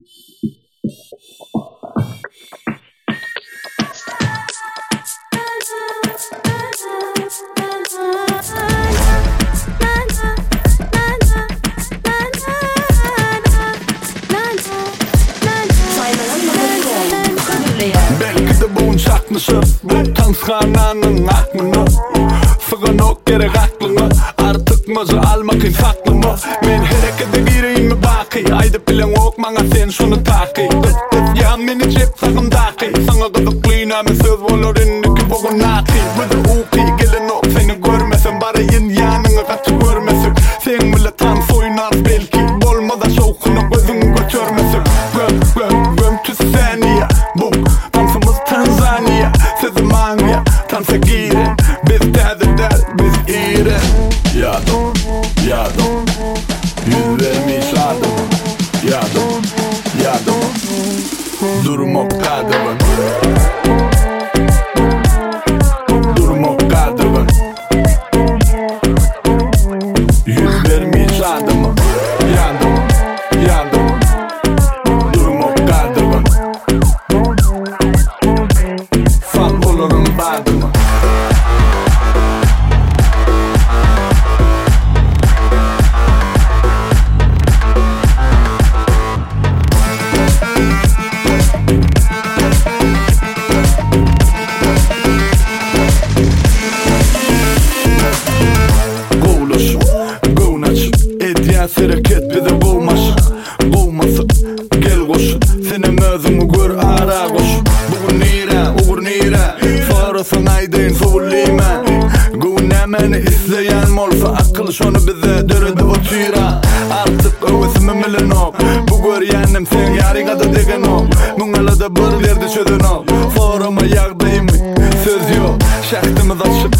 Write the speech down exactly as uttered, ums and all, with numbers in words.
Belki de bu uçakmışım, bu tanışkananın aklını Sığın ok gerek aklını, artık mızı almak insaklı mı? Men harekete gireyim mi baki, ayda bilen ok bana sen şunu taki Dıt dıt ya meni cep sakındaki, sana gıdıklıyna men söz olur indiki bugün naki Rıdı uki gelin ok seni görmesen, bari yin yanını kaçı görmesin Sen bile tan soyunar belki, bolmada şovkunu gözün götürmesin Göm göm göm tüs saniye, bu dansımız Tanzanya Sözüm Anya, tansa gire Biz derdi der, biz ire Yadım, yadım Yüz vermiş adım Yadım, yadım Durum o kadın Durum o kadın Yüz vermiş adım Yadım, yadım Durum o kadın Fan olurum badım Sereket bize kovmaş, kovmasın Gel koşun, senin özümü gör ara koşun Bugün nire, uğur nire Sonrasın aydın soğuliyme Gövün emeni isteyen olsa akıl şonu bize dörüdü bu tira Artık övesimi milin ol Bu gör yenim sen yarıga da degen ol Bungalı da bir verdi çözün ol Foruma yağdayım söz yok Şahtımız açıp